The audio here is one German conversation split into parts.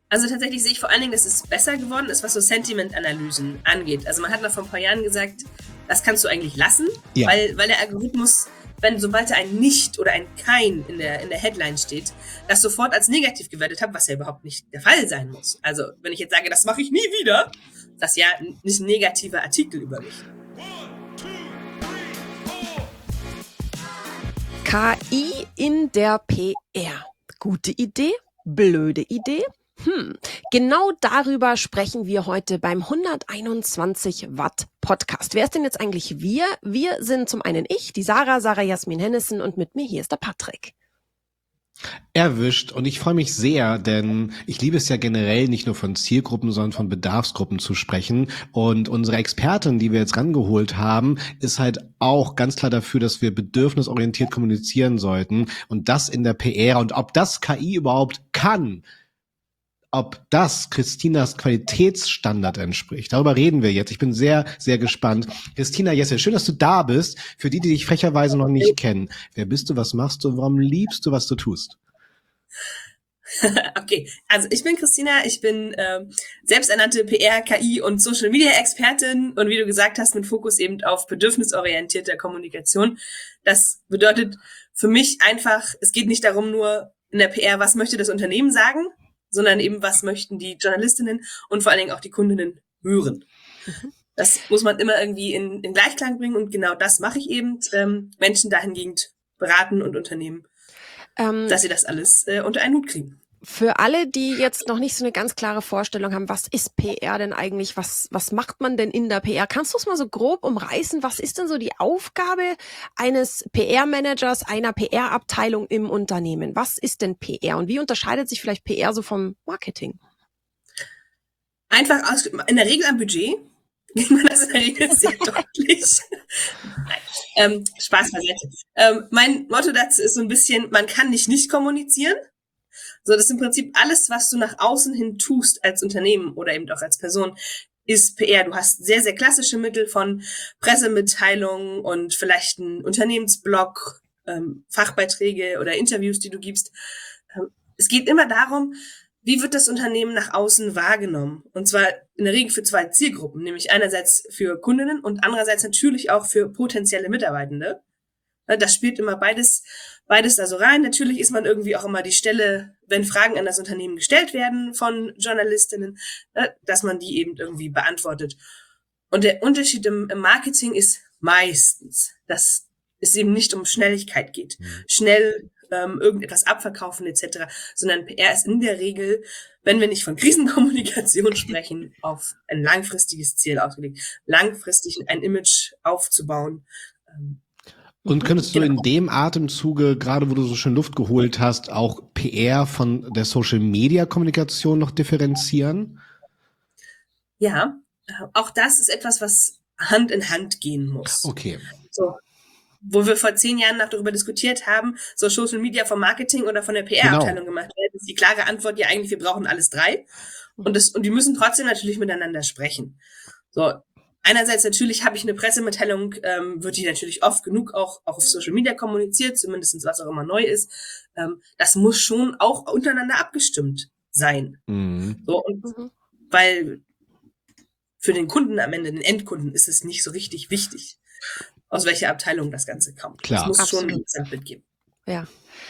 Also tatsächlich sehe ich vor allen Dingen, dass es besser geworden ist, was so Sentiment-Analysen angeht. Also man hat noch vor ein paar Jahren gesagt, das kannst du eigentlich lassen, Ja. weil der Algorithmus, sobald da ein Nicht oder ein Kein in der Headline steht, das sofort als negativ gewertet hat, was ja überhaupt nicht der Fall sein muss. Also wenn ich jetzt sage, das mache ich nie wieder, das ist ja nicht ein negativer Artikel über mich. KI in der PR. Gute Idee? Blöde Idee? Genau darüber sprechen wir heute beim 121 Watt Podcast. Wer ist denn jetzt eigentlich wir? Wir sind zum einen ich, die Sarah Jasmin Hennissen, und mit mir hier ist der Patrick. Erwischt. Und ich freue mich sehr, denn ich liebe es ja generell nicht nur von Zielgruppen, sondern von Bedarfsgruppen zu sprechen. Und unsere Expertin, die wir jetzt rangeholt haben, ist halt auch ganz klar dafür, dass wir bedürfnisorientiert kommunizieren sollten. Und das in der PR. Und ob das KI überhaupt kann, ob das Christinas Qualitätsstandard entspricht. Darüber reden wir jetzt. Ich bin sehr, sehr gespannt. Christina Jesse, schön, dass du da bist. Für die dich frecherweise noch nicht kennen. Wer bist du, was machst du, warum liebst du, was du tust? Okay, also ich bin Christina, ich bin selbsternannte PR, KI und Social Media Expertin und wie du gesagt hast, mit Fokus eben auf bedürfnisorientierter Kommunikation. Das bedeutet für mich einfach, es geht nicht darum nur in der PR, was möchte das Unternehmen sagen, sondern eben, was möchten die Journalistinnen und vor allen Dingen auch die Kundinnen hören. Das muss man immer irgendwie in Gleichklang bringen und genau das mache ich eben, Menschen dahingehend beraten und Unternehmen, dass sie das alles unter einen Hut kriegen. Für alle, die jetzt noch nicht so eine ganz klare Vorstellung haben, was ist PR denn eigentlich? Was macht man denn in der PR? Kannst du es mal so grob umreißen? Was ist denn so die Aufgabe eines PR-Managers, einer PR-Abteilung im Unternehmen? Was ist denn PR und wie unterscheidet sich vielleicht PR so vom Marketing? Einfach in der Regel am Budget. Das ist in der Regel sehr deutlich. Nein, Spaß beiseite. Mein Motto dazu ist so ein bisschen, man kann nicht kommunizieren. So, das ist im Prinzip alles, was du nach außen hin tust als Unternehmen oder eben auch als Person, ist PR. Du hast sehr, sehr klassische Mittel von Pressemitteilungen und vielleicht einen Unternehmensblog, Fachbeiträge oder Interviews, die du gibst. Es geht immer darum, wie wird das Unternehmen nach außen wahrgenommen? Und zwar in der Regel für zwei Zielgruppen, nämlich einerseits für Kundinnen und andererseits natürlich auch für potenzielle Mitarbeitende. Das spielt immer beides also rein. Natürlich ist man irgendwie auch immer die Stelle, wenn Fragen an das Unternehmen gestellt werden von Journalistinnen, dass man die eben irgendwie beantwortet. Und der Unterschied im Marketing ist meistens, dass es eben nicht um Schnelligkeit geht. Schnell irgendetwas abverkaufen etc., sondern PR ist in der Regel, wenn wir nicht von Krisenkommunikation sprechen, auf ein langfristiges Ziel ausgelegt, langfristig ein Image aufzubauen. Und könntest du in dem Atemzuge, gerade wo du so schön Luft geholt hast, auch PR von der Social-Media-Kommunikation noch differenzieren? Ja, auch das ist etwas, was Hand in Hand gehen muss. Okay. So, wo wir vor 10 Jahren noch darüber diskutiert haben, so Social Media vom Marketing oder von der PR-Abteilung gemacht werden, ist die klare Antwort ja eigentlich, wir brauchen alles drei. Und die müssen trotzdem natürlich miteinander sprechen. So, einerseits natürlich habe ich eine Pressemitteilung, wird die natürlich oft genug auch auf Social Media kommuniziert, zumindest was auch immer neu ist. Das muss schon auch untereinander abgestimmt sein. So, und weil für den Kunden am Ende, den Endkunden, ist es nicht so richtig wichtig, aus welcher Abteilung das Ganze kommt. Klar. Es muss schon ein Gesamtbild geben. Ja.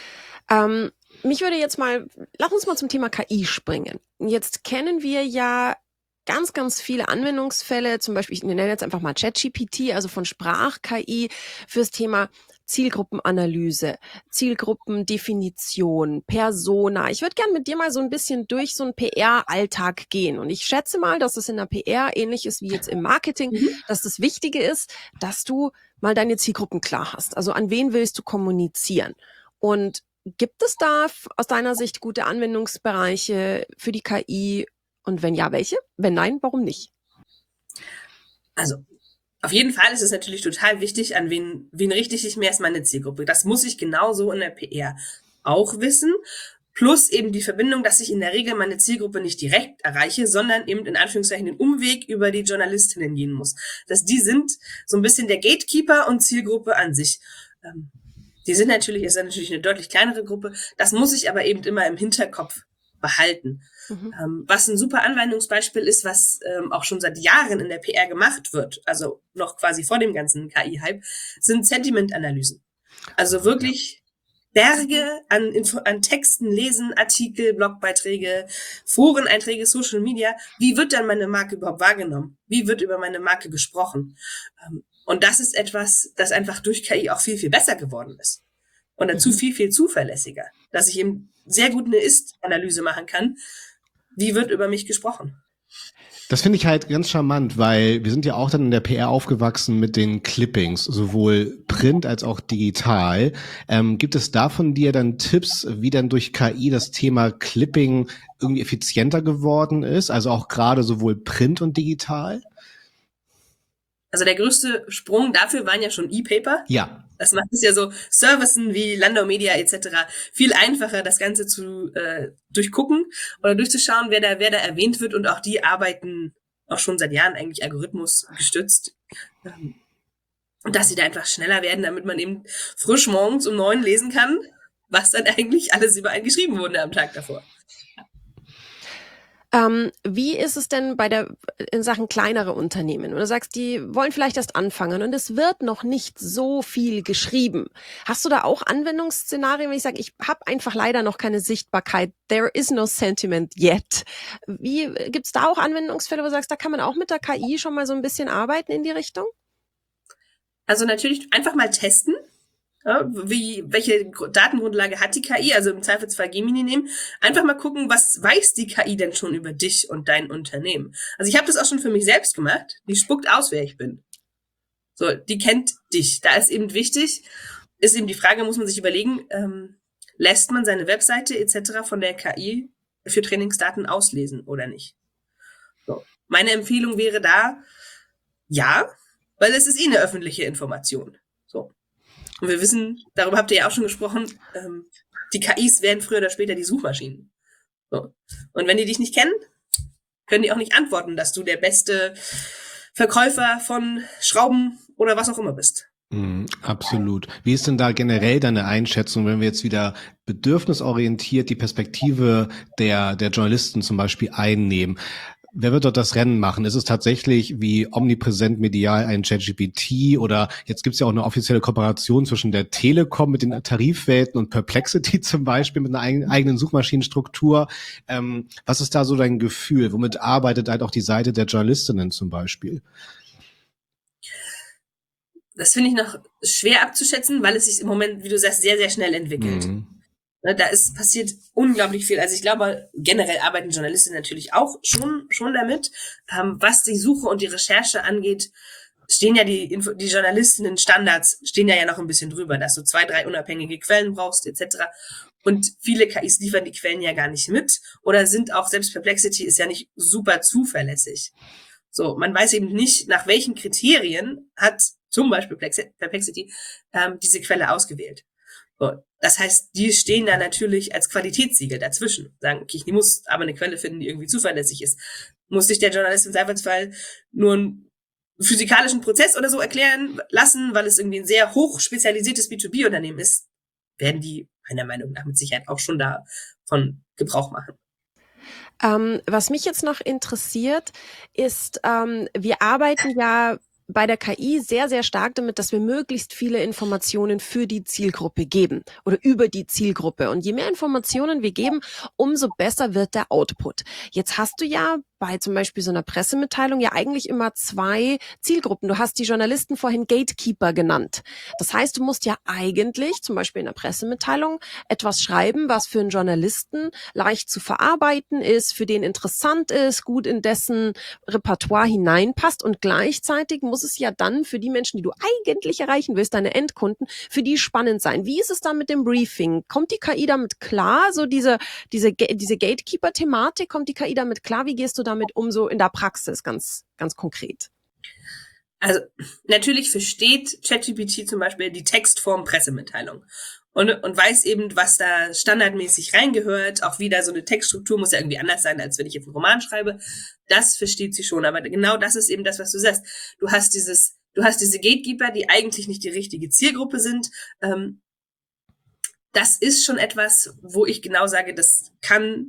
Mich würde jetzt lass uns mal zum Thema KI springen. Jetzt kennen wir ja ganz, ganz viele Anwendungsfälle, zum Beispiel, ich nenne jetzt einfach mal ChatGPT, also von Sprach-KI fürs Thema Zielgruppenanalyse, Zielgruppendefinition, Persona. Ich würde gerne mit dir mal so ein bisschen durch so einen PR-Alltag gehen. Und ich schätze mal, dass es in der PR ähnlich ist wie jetzt im Marketing, dass das Wichtige ist, dass du mal deine Zielgruppen klar hast. Also an wen willst du kommunizieren? Und gibt es da aus deiner Sicht gute Anwendungsbereiche für die KI? Und wenn ja, welche? Wenn nein, warum nicht? Also, auf jeden Fall ist es natürlich total wichtig, an wen richte ich mich erst meine Zielgruppe. Das muss ich genauso in der PR auch wissen. Plus eben die Verbindung, dass ich in der Regel meine Zielgruppe nicht direkt erreiche, sondern eben in Anführungszeichen den Umweg über die Journalistinnen gehen muss. Die sind so ein bisschen der Gatekeeper und Zielgruppe an sich. Ist natürlich eine deutlich kleinere Gruppe. Das muss ich aber eben immer im Hinterkopf behalten. Was ein super Anwendungsbeispiel ist, was auch schon seit Jahren in der PR gemacht wird, also noch quasi vor dem ganzen KI-Hype, sind Sentiment-Analysen. Also wirklich Berge an Texten lesen, Artikel, Blogbeiträge, Foreneinträge, Social Media. Wie wird dann meine Marke überhaupt wahrgenommen? Wie wird über meine Marke gesprochen? Und das ist etwas, das einfach durch KI auch viel, viel besser geworden ist. Und dazu viel, viel zuverlässiger, dass ich eben sehr gut eine Ist-Analyse machen kann. Wie wird über mich gesprochen? Das finde ich halt ganz charmant, weil wir sind ja auch dann in der PR aufgewachsen mit den Clippings, sowohl print als auch digital. Gibt es da von dir dann Tipps, wie dann durch KI das Thema Clipping irgendwie effizienter geworden ist? Also auch gerade sowohl print und digital? Also der größte Sprung dafür waren ja schon E-Paper. Ja. Das macht es ja so Servicen wie Landau Media etc. viel einfacher, das Ganze zu durchgucken oder durchzuschauen, wer da erwähnt wird. Und auch die arbeiten auch schon seit Jahren eigentlich Algorithmus gestützt. Und dass sie da einfach schneller werden, damit man eben frisch morgens um 9 lesen kann, was dann eigentlich alles über einen geschrieben wurde am Tag davor. Wie ist es denn in Sachen kleinere Unternehmen? Du sagst, die wollen vielleicht erst anfangen und es wird noch nicht so viel geschrieben. Hast du da auch Anwendungsszenarien, wenn ich sage, ich habe einfach leider noch keine Sichtbarkeit, there is no sentiment yet? Gibt's da auch Anwendungsfälle, wo du sagst, da kann man auch mit der KI schon mal so ein bisschen arbeiten in die Richtung? Also natürlich einfach mal testen. Ja, welche Datengrundlage hat die KI? Also im Zweifelsfall Gemini nehmen. Einfach mal gucken, was weiß die KI denn schon über dich und dein Unternehmen? Also ich habe das auch schon für mich selbst gemacht. Die spuckt aus, wer ich bin. So, die kennt dich. Da ist eben wichtig, ist eben die Frage, muss man sich überlegen, lässt man seine Webseite etc. von der KI für Trainingsdaten auslesen oder nicht? So. Meine Empfehlung wäre da, ja, weil es ist eine öffentliche Information. So. Und wir wissen, darüber habt ihr ja auch schon gesprochen, die KIs werden früher oder später die Suchmaschinen. So. Und wenn die dich nicht kennen, können die auch nicht antworten, dass du der beste Verkäufer von Schrauben oder was auch immer bist. Absolut. Wie ist denn da generell deine Einschätzung, wenn wir jetzt wieder bedürfnisorientiert die Perspektive der Journalisten zum Beispiel einnehmen? Wer wird dort das Rennen machen? Ist es tatsächlich wie omnipräsent medial ein ChatGPT oder jetzt gibt es ja auch eine offizielle Kooperation zwischen der Telekom mit den Tarifwelten und Perplexity zum Beispiel mit einer eigenen Suchmaschinenstruktur. Was ist da so dein Gefühl? Womit arbeitet halt auch die Seite der Journalistinnen zum Beispiel? Das finde ich noch schwer abzuschätzen, weil es sich im Moment, wie du sagst, sehr, sehr schnell entwickelt. Da passiert unglaublich viel. Also ich glaube, generell arbeiten Journalisten natürlich auch schon damit. Was die Suche und die Recherche angeht, stehen ja die Journalistinnen-Standards stehen ja noch ein bisschen drüber, dass du 2, 3 unabhängige Quellen brauchst etc. Und viele KIs liefern die Quellen ja gar nicht mit oder sind auch, selbst Perplexity ist ja nicht super zuverlässig. So, man weiß eben nicht, nach welchen Kriterien hat zum Beispiel Perplexity diese Quelle ausgewählt. So, das heißt, die stehen da natürlich als Qualitätssiegel dazwischen. Sagen, okay, ich muss aber eine Quelle finden, die irgendwie zuverlässig ist. Muss sich der Journalist im Zweifelsfall nur einen physikalischen Prozess oder so erklären lassen, weil es irgendwie ein sehr hoch spezialisiertes B2B-Unternehmen ist, werden die meiner Meinung nach mit Sicherheit auch schon davon Gebrauch machen. Was mich jetzt noch interessiert, ist, wir arbeiten ja bei der KI sehr, sehr stark damit, dass wir möglichst viele Informationen für die Zielgruppe geben oder über die Zielgruppe. Und je mehr Informationen wir geben, umso besser wird der Output. Jetzt hast du ja bei zum Beispiel so einer Pressemitteilung ja eigentlich immer 2 Zielgruppen. Du hast die Journalisten vorhin Gatekeeper genannt. Das heißt, du musst ja eigentlich zum Beispiel in einer Pressemitteilung etwas schreiben, was für einen Journalisten leicht zu verarbeiten ist, für den interessant ist, gut in dessen Repertoire hineinpasst und gleichzeitig muss es ja dann für die Menschen, die du eigentlich erreichen willst, deine Endkunden, für die spannend sein. Wie ist es dann mit dem Briefing? Kommt die KI damit klar? So diese Gatekeeper-Thematik, kommt die KI damit klar? Wie gehst du damit um, so in der Praxis, ganz, ganz konkret? Also natürlich versteht ChatGPT zum Beispiel die Textform Pressemitteilung und weiß eben, was da standardmäßig reingehört. Auch wieder so eine Textstruktur muss ja irgendwie anders sein, als wenn ich jetzt einen Roman schreibe. Das versteht sie schon, aber genau das ist eben das, was du sagst. Du hast diese Gatekeeper, die eigentlich nicht die richtige Zielgruppe sind. Das ist schon etwas, wo ich genau sage, das kann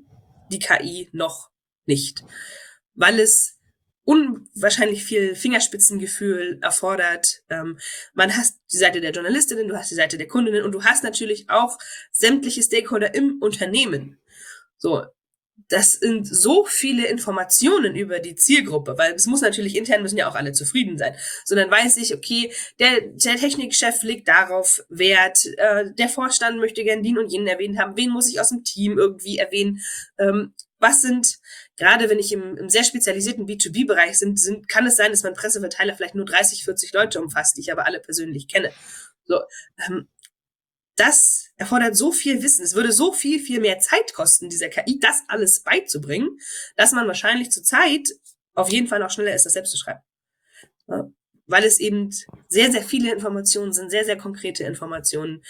die KI noch nicht, weil es unwahrscheinlich viel Fingerspitzengefühl erfordert. Man hast die Seite der Journalistinnen, du hast die Seite der Kundinnen und du hast natürlich auch sämtliche Stakeholder im Unternehmen. So, das sind so viele Informationen über die Zielgruppe, weil es muss natürlich intern müssen ja auch alle zufrieden sein. So, dann weiß ich, okay, der Technikchef legt darauf Wert, der Vorstand möchte gern den und jenen erwähnt haben, wen muss ich aus dem Team irgendwie erwähnen, was sind, gerade wenn ich im sehr spezialisierten B2B-Bereich kann es sein, dass mein Presseverteiler vielleicht nur 30, 40 Leute umfasst, die ich aber alle persönlich kenne. So, das erfordert so viel Wissen. Es würde so viel, viel mehr Zeit kosten, dieser KI das alles beizubringen, dass man wahrscheinlich zur Zeit auf jeden Fall noch schneller ist, das selbst zu schreiben. Ja, weil es eben sehr, sehr viele Informationen sind, sehr, sehr konkrete Informationen.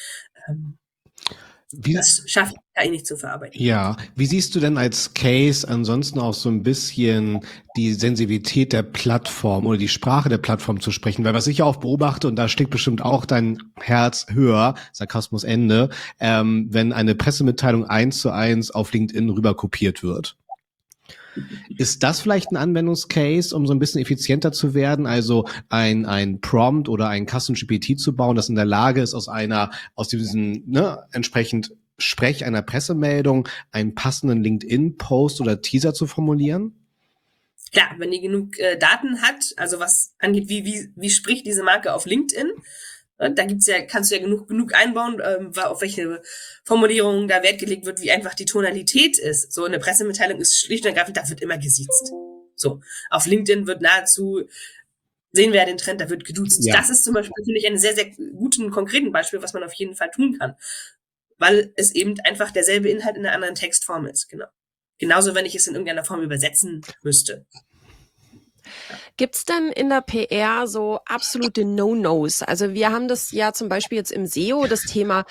Das schafft KI nicht zu verarbeiten. Ja, wie siehst du denn als Case ansonsten auch so ein bisschen die Sensibilität der Plattform oder die Sprache der Plattform zu sprechen? Weil was ich auch beobachte, und da schlägt bestimmt auch dein Herz höher, Sarkasmus Ende, wenn eine Pressemitteilung 1:1 auf LinkedIn rüber kopiert wird. Ist das vielleicht ein Anwendungscase, um so ein bisschen effizienter zu werden? Also ein Prompt oder ein Custom GPT zu bauen, das in der Lage ist, aus diesem entsprechend Sprech einer Pressemeldung einen passenden LinkedIn-Post oder Teaser zu formulieren? Klar, wenn die genug Daten hat, also was angeht, wie spricht diese Marke auf LinkedIn, da kannst du ja genug einbauen, auf welche Formulierungen da Wert gelegt wird, wie einfach die Tonalität ist. So eine Pressemitteilung ist schlicht und ergreifend, da wird immer gesiezt. So, auf LinkedIn wird nahezu, sehen wir ja den Trend, da wird geduzt. Ja. Das ist zum Beispiel, finde ich, ein sehr, sehr guten, konkreten Beispiel, was man auf jeden Fall tun kann. Weil es eben einfach derselbe Inhalt in einer anderen Textform ist, genau. Genauso, wenn ich es in irgendeiner Form übersetzen müsste. Gibt's denn in der PR so absolute No-Nos? Also wir haben das ja zum Beispiel jetzt im SEO, das Thema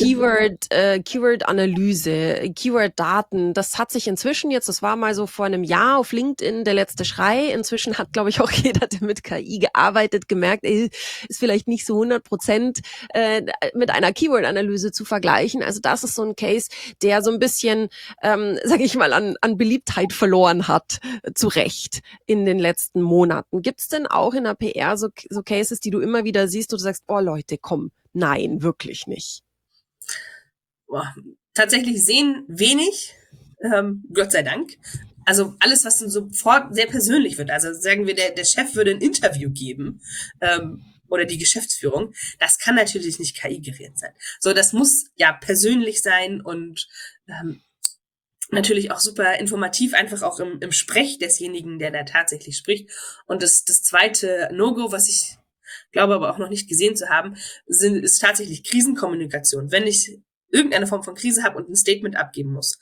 Keyword-Analyse, Keyword-Daten. Das hat sich inzwischen jetzt, das war mal so vor einem Jahr auf LinkedIn der letzte Schrei. Inzwischen hat, glaube ich, auch jeder, der mit KI gearbeitet, gemerkt, ist vielleicht nicht so 100% mit einer Keyword-Analyse zu vergleichen. Also das ist so ein Case, der so ein bisschen, sage ich mal, an Beliebtheit verloren hat, zu Recht in den letzten Monaten. Gibt's denn auch in der PR so Cases, die du immer wieder siehst, wo du sagst, oh Leute, komm, nein, wirklich nicht? Boah, tatsächlich sehen wenig, Gott sei Dank. Also alles, was dann sofort sehr persönlich wird. Also sagen wir, der Chef würde ein Interview geben, oder die Geschäftsführung, das kann natürlich nicht KI-generiert sein. So, das muss ja persönlich sein und natürlich auch super informativ, einfach auch im Sprech desjenigen, der da tatsächlich spricht. Und das zweite No-Go, was ich glaube aber auch noch nicht gesehen zu haben, ist tatsächlich Krisenkommunikation. Wenn ich irgendeine Form von Krise habe und ein Statement abgeben muss,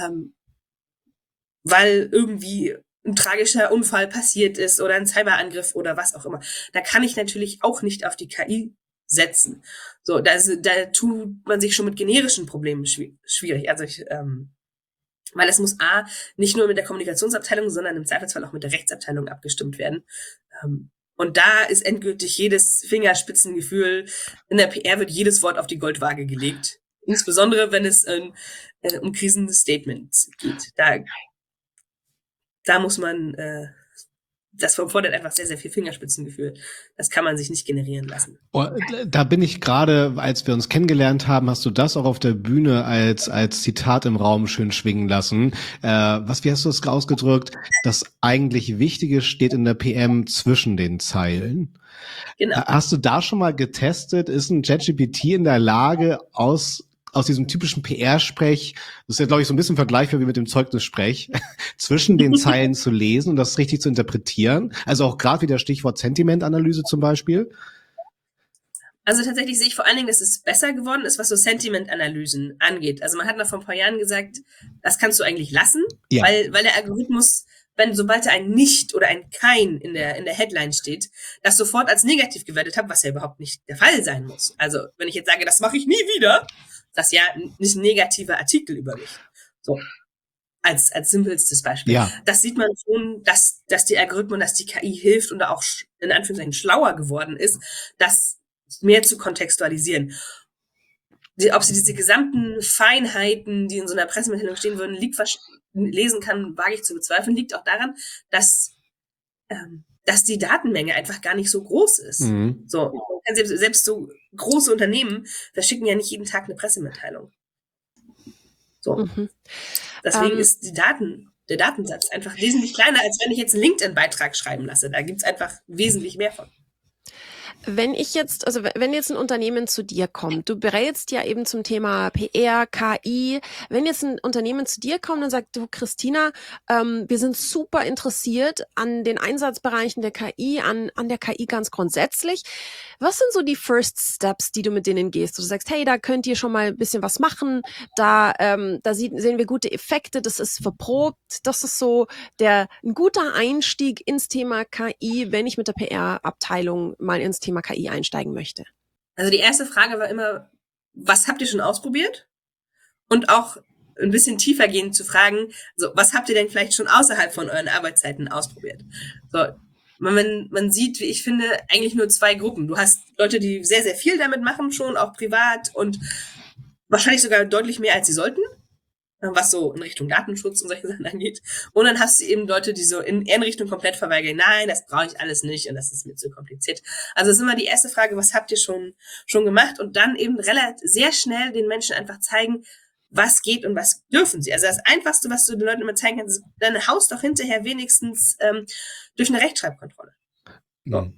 weil irgendwie ein tragischer Unfall passiert ist oder ein Cyberangriff oder was auch immer, da kann ich natürlich auch nicht auf die KI setzen. So, da tut man sich schon mit generischen Problemen schwierig. Also weil es muss nicht nur mit der Kommunikationsabteilung, sondern im Zweifelsfall auch mit der Rechtsabteilung abgestimmt werden. Und da ist endgültig jedes Fingerspitzengefühl, in der PR wird jedes Wort auf die Goldwaage gelegt. Insbesondere, wenn es um Krisenstatements geht. Da muss man, das fordert einfach sehr, sehr viel Fingerspitzengefühl. Das kann man sich nicht generieren lassen. Oh, da bin ich gerade, als wir uns kennengelernt haben, hast du das auch auf der Bühne als Zitat im Raum schön schwingen lassen. Wie hast du das ausgedrückt? Das eigentlich Wichtige steht in der PM zwischen den Zeilen. Genau. Hast du da schon mal getestet? Ist ein ChatGPT in der Lage, aus diesem typischen PR-Sprech, das ist ja, glaube ich, so ein bisschen vergleichbar wie mit dem Zeugnissprech, zwischen den Zeilen zu lesen und das richtig zu interpretieren? Also auch gerade wieder Stichwort Sentimentanalyse zum Beispiel? Also tatsächlich sehe ich vor allen Dingen, dass es besser geworden ist, was so Sentimentanalysen angeht. Also man hat noch vor ein paar Jahren gesagt, das kannst du eigentlich lassen, ja. weil der Algorithmus, sobald da ein Nicht oder ein Kein in der Headline steht, das sofort als negativ gewertet hat, was ja überhaupt nicht der Fall sein muss. Also wenn ich jetzt sage, das mache ich nie wieder, das ja nicht ein negativer Artikel über mich. So. Als simpelstes Beispiel. Ja. Das sieht man schon, dass die Algorithmen, dass die KI hilft und da auch in Anführungszeichen schlauer geworden ist, das mehr zu kontextualisieren. ob sie diese gesamten Feinheiten, die in so einer Pressemitteilung stehen würden, lesen kann, wage ich zu bezweifeln, liegt auch daran, dass die Datenmenge einfach gar nicht so groß ist. So, selbst so große Unternehmen verschicken ja nicht jeden Tag eine Pressemitteilung. So. Deswegen ist der Datensatz einfach wesentlich kleiner, als wenn ich jetzt einen LinkedIn-Beitrag schreiben lasse. Da gibt's einfach wesentlich mehr von. Wenn jetzt ein Unternehmen zu dir kommt, du berätst ja eben zum Thema PR, KI. Wenn jetzt ein Unternehmen zu dir kommt und sagt, du Christina, wir sind super interessiert an den Einsatzbereichen der KI, an der KI ganz grundsätzlich. Was sind so die First Steps, die du mit denen gehst? Du sagst, hey, da könnt ihr schon mal ein bisschen was machen. Da sehen wir gute Effekte. Das ist verprobt. Das ist so ein guter Einstieg ins Thema KI, wenn ich mit der PR-Abteilung mal ins Thema KI einsteigen möchte. Also die erste Frage war immer, was habt ihr schon ausprobiert? Und auch ein bisschen tiefergehend zu fragen, so, was habt ihr denn vielleicht schon außerhalb von euren Arbeitszeiten ausprobiert? So, man sieht, wie ich finde, eigentlich nur zwei Gruppen. Du hast Leute, die sehr, sehr viel damit machen schon, auch privat und wahrscheinlich sogar deutlich mehr, als sie sollten, was so in Richtung Datenschutz und solche Sachen angeht. Und dann hast du eben Leute, die so in Richtung komplett verweigern. Nein, das brauche ich alles nicht und das ist mir zu kompliziert. Also es ist immer die erste Frage, was habt ihr schon gemacht? Und dann eben sehr schnell den Menschen einfach zeigen, was geht und was dürfen sie. Also das Einfachste, was du den Leuten immer zeigen kannst, ist, dann haust doch hinterher wenigstens durch eine Rechtschreibkontrolle. So.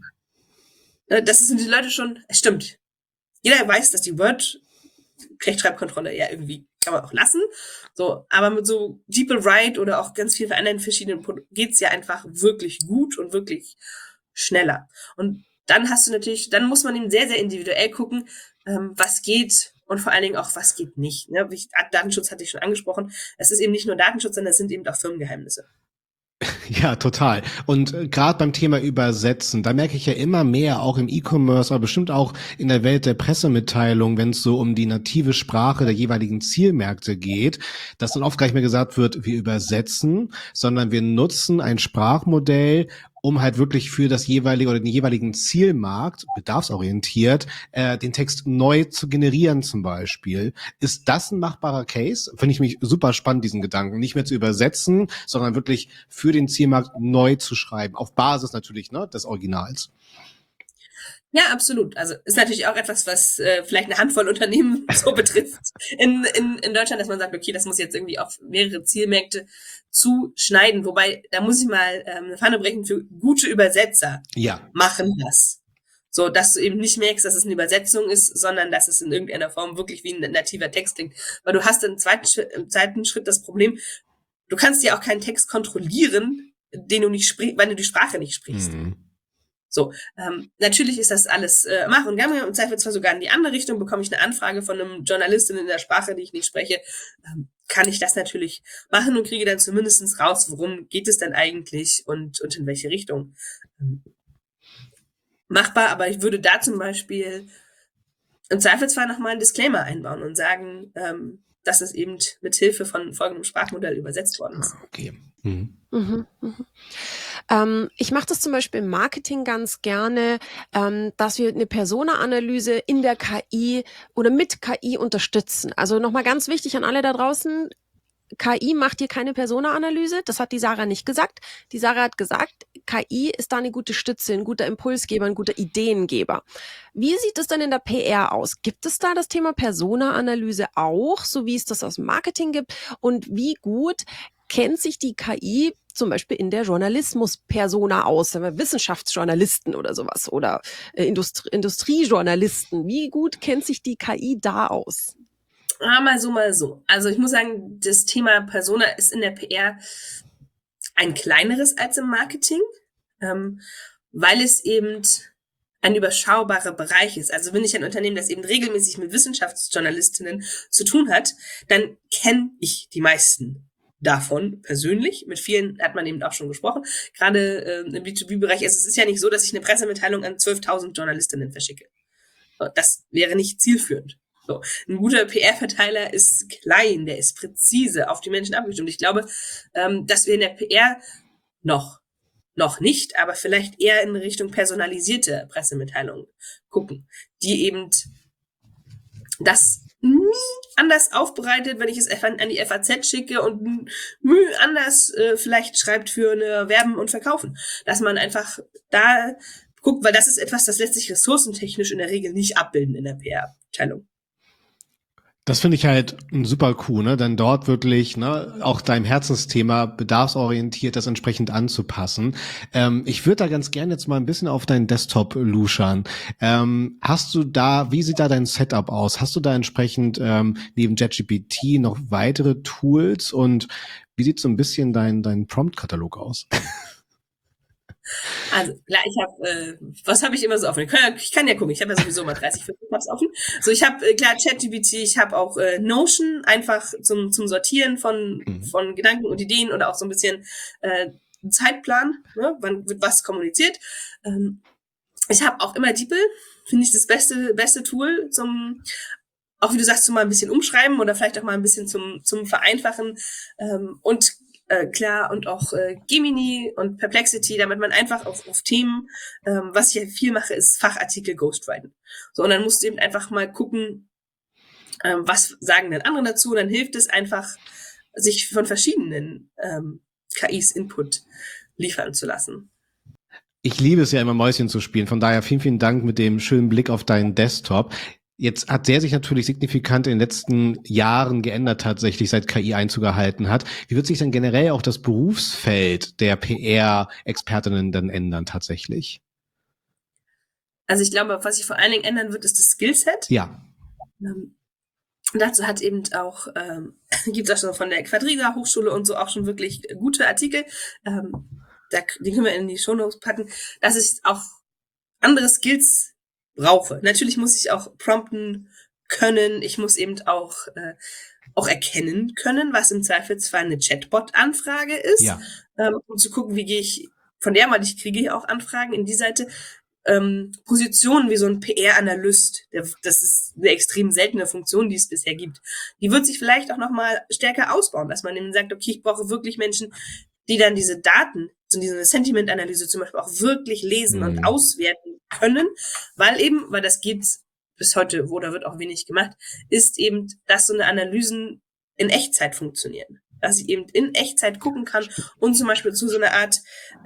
Das sind die Leute schon, stimmt. Jeder weiß, dass die Word-Rechtschreibkontrolle ja irgendwie kann man auch lassen. So, aber mit so DeepL Write oder auch ganz vielen anderen verschiedenen Produkten geht's ja einfach wirklich gut und wirklich schneller. Und dann dann muss man eben sehr, sehr individuell gucken, was geht und vor allen Dingen auch, was geht nicht. Ne? Datenschutz hatte ich schon angesprochen. Es ist eben nicht nur Datenschutz, sondern es sind eben auch Firmengeheimnisse. Ja, total. Und gerade beim Thema Übersetzen, da merke ich ja immer mehr, auch im E-Commerce, aber bestimmt auch in der Welt der Pressemitteilung, wenn es so um die native Sprache der jeweiligen Zielmärkte geht, dass dann oft gar nicht mehr gesagt wird, wir übersetzen, sondern wir nutzen ein Sprachmodell, um halt wirklich für das jeweilige oder den jeweiligen Zielmarkt, bedarfsorientiert, den Text neu zu generieren zum Beispiel. Ist das ein machbarer Case? Finde ich mich super spannend, diesen Gedanken. Nicht mehr zu übersetzen, sondern wirklich für den Zielmarkt neu zu schreiben. Auf Basis natürlich, ne, des Originals. Ja, absolut. Also ist natürlich auch etwas, was vielleicht eine Handvoll Unternehmen so betrifft in Deutschland, dass man sagt, okay, das muss jetzt irgendwie auf mehrere Zielmärkte zuschneiden. Wobei, da muss ich mal eine Pfanne brechen, für gute Übersetzer machen das. So, dass du eben nicht merkst, dass es eine Übersetzung ist, sondern dass es in irgendeiner Form wirklich wie ein nativer Text klingt. Weil du hast im zweiten Schritt das Problem, du kannst ja auch keinen Text kontrollieren, den du nicht sprichst, wenn du die Sprache nicht sprichst. So, natürlich ist das alles mach und gerne, im Zweifel zwar sogar in die andere Richtung, bekomme ich eine Anfrage von einem Journalistin in der Sprache, die ich nicht spreche, kann ich das natürlich machen und kriege dann zumindest raus, worum geht es denn eigentlich und in welche Richtung. Machbar, aber ich würde da zum Beispiel im Zweifelsfall nochmal einen Disclaimer einbauen und sagen, dass es eben mit Hilfe von folgendem Sprachmodell übersetzt worden ist. Okay. Ich mache das zum Beispiel im Marketing ganz gerne, dass wir eine Persona-Analyse in der KI oder mit KI unterstützen. Also nochmal ganz wichtig an alle da draußen, KI macht hier keine Persona-Analyse, das hat die Sarah nicht gesagt. Die Sarah hat gesagt, KI ist da eine gute Stütze, ein guter Impulsgeber, ein guter Ideengeber. Wie sieht es denn in der PR aus? Gibt es da das Thema Persona-Analyse auch, so wie es das aus dem Marketing gibt? Und wie gut kennt sich die KI zum Beispiel in der Journalismus-Persona aus, Wissenschaftsjournalisten oder sowas oder Industriejournalisten? Wie gut kennt sich die KI da aus? Mal so, mal so. Also ich muss sagen, das Thema Persona ist in der PR ein kleineres als im Marketing, weil es eben ein überschaubarer Bereich ist. Also wenn ich ein Unternehmen, das eben regelmäßig mit Wissenschaftsjournalistinnen zu tun hat, dann kenne ich die meisten davon persönlich. Mit vielen hat man eben auch schon gesprochen. Gerade im B2B-Bereich ist es ja nicht so, dass ich eine Pressemitteilung an 12.000 Journalistinnen verschicke. Das wäre nicht zielführend. So, ein guter PR-Verteiler ist klein, der ist präzise auf die Menschen abgestimmt. Ich glaube, dass wir in der PR noch nicht, aber vielleicht eher in Richtung personalisierte Pressemitteilungen gucken, die eben das nie anders aufbereitet, wenn ich es an die FAZ schicke und anders vielleicht schreibt für eine Werben und Verkaufen. Dass man einfach da guckt, weil das ist etwas, das lässt sich ressourcentechnisch in der Regel nicht abbilden in der PR-Abteilung. Das finde ich halt ein super cool, ne? Dann dort wirklich, ne, auch deinem Herzensthema bedarfsorientiert das entsprechend anzupassen. Ich würde da ganz gerne jetzt mal ein bisschen auf deinen Desktop luschern. Hast du da, wie sieht da dein Setup aus? Hast du da entsprechend neben ChatGPT noch weitere Tools und wie sieht so ein bisschen dein Prompt-Katalog aus? Also klar, ich habe, was habe ich immer so offen? Ich kann ja gucken, ich habe ja sowieso mal 30, 40 Tabs offen. So, ich habe klar ChatGPT, ich habe auch Notion, einfach zum Sortieren von Gedanken und Ideen oder auch so ein bisschen Zeitplan, ne? Wann wird was kommuniziert. Ich habe auch immer DeepL, finde ich das beste Tool zum, auch wie du sagst, zum mal ein bisschen umschreiben oder vielleicht auch mal ein bisschen zum Vereinfachen und klar, und auch Gemini und Perplexity, damit man einfach auf Themen, was ich ja viel mache, ist Fachartikel ghostwriten. So, und dann musst du eben einfach mal gucken, was sagen denn andere dazu, und dann hilft es einfach, sich von verschiedenen KIs Input liefern zu lassen. Ich liebe es ja immer, Mäuschen zu spielen, von daher vielen, vielen Dank mit dem schönen Blick auf deinen Desktop. Jetzt hat der sich natürlich signifikant in den letzten Jahren geändert, tatsächlich, seit KI Einzug erhalten hat. Wie wird sich denn generell auch das Berufsfeld der PR-Expertinnen dann ändern, tatsächlich? Also ich glaube, was sich vor allen Dingen ändern wird, ist das Skillset. Ja. Dazu hat eben auch, gibt es auch schon von der Quadriga Hochschule und so auch schon wirklich gute Artikel. Die können wir in die Shownotes packen, dass ich auch andere Skills brauche. Natürlich muss ich auch prompten können. Ich muss eben auch erkennen können, was im Zweifelsfall eine Chatbot-Anfrage ist. Ja. Um zu gucken, wie gehe ich von der, weil ich kriege ja auch Anfragen in die Seite, Positionen wie so ein PR-Analyst. Das ist eine extrem seltene Funktion, die es bisher gibt. Die wird sich vielleicht auch noch mal stärker ausbauen, dass man eben sagt, okay, ich brauche wirklich Menschen, die dann diese Daten, so diese Sentiment-Analyse zum Beispiel auch wirklich lesen und auswerten können, weil das geht bis heute, wo da wird auch wenig gemacht, ist eben, dass so eine Analysen in Echtzeit funktionieren. Dass ich eben in Echtzeit gucken kann und zum Beispiel zu so einer Art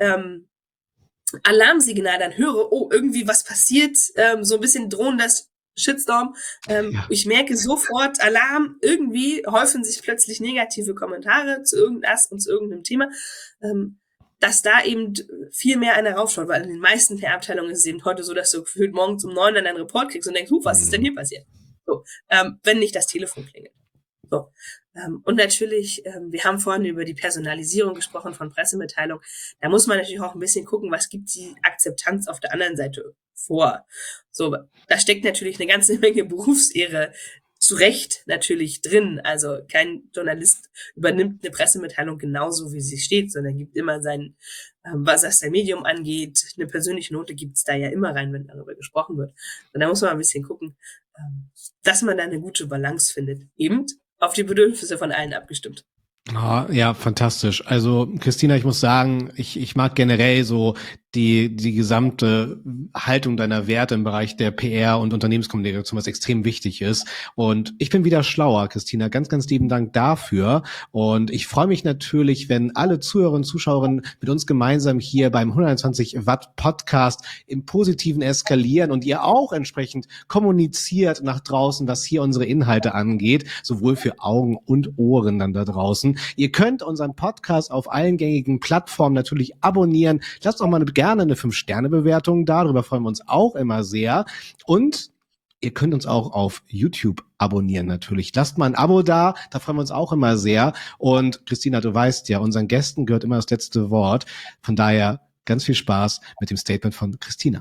Alarmsignal dann höre, oh, irgendwie was passiert, so ein bisschen drohendes Shitstorm. Ich merke sofort, Alarm, irgendwie häufen sich plötzlich negative Kommentare zu irgendwas und zu irgendeinem Thema, dass da eben viel mehr einer raufschaut, weil in den meisten PR-Abteilungen ist es eben heute so, dass du gefühlt morgens um 9 dann einen Report kriegst und denkst, was ist denn hier passiert? So, wenn nicht das Telefon klingelt. So. Und natürlich, wir haben vorhin über die Personalisierung gesprochen von Pressemitteilungen. Da muss man natürlich auch ein bisschen gucken, was gibt die Akzeptanz auf der anderen Seite vor. So, da steckt natürlich eine ganze Menge Berufsehre zu Recht natürlich drin. Also kein Journalist übernimmt eine Pressemitteilung genauso, wie sie steht, sondern gibt immer was das der Medium angeht, eine persönliche Note gibt's da ja immer rein, wenn darüber gesprochen wird. Und da muss man ein bisschen gucken, dass man da eine gute Balance findet. Eben auf die Bedürfnisse von allen abgestimmt. Oh, ja, fantastisch. Also Christina, ich muss sagen, ich mag generell so die gesamte Haltung deiner Werte im Bereich der PR und Unternehmenskommunikation, was extrem wichtig ist. Und ich bin wieder schlauer, Christina. Ganz, ganz lieben Dank dafür. Und ich freue mich natürlich, wenn alle Zuhörerinnen und Zuschauerinnen mit uns gemeinsam hier beim 120 Watt Podcast im Positiven eskalieren und ihr auch entsprechend kommuniziert nach draußen, was hier unsere Inhalte angeht, sowohl für Augen und Ohren dann da draußen. Ihr könnt unseren Podcast auf allen gängigen Plattformen natürlich abonnieren. Lasst auch mal gerne eine 5-Sterne-Bewertung da. Darüber freuen wir uns auch immer sehr. Und ihr könnt uns auch auf YouTube abonnieren natürlich. Lasst mal ein Abo da freuen wir uns auch immer sehr. Und Christina, du weißt ja, unseren Gästen gehört immer das letzte Wort. Von daher ganz viel Spaß mit dem Statement von Christina.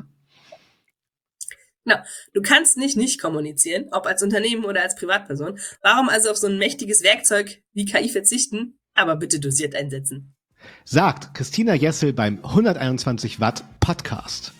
Genau. Du kannst nicht kommunizieren, ob als Unternehmen oder als Privatperson. Warum also auf so ein mächtiges Werkzeug wie KI verzichten, aber bitte dosiert einsetzen? Sagt Christina Jessel beim 121 Watt Podcast.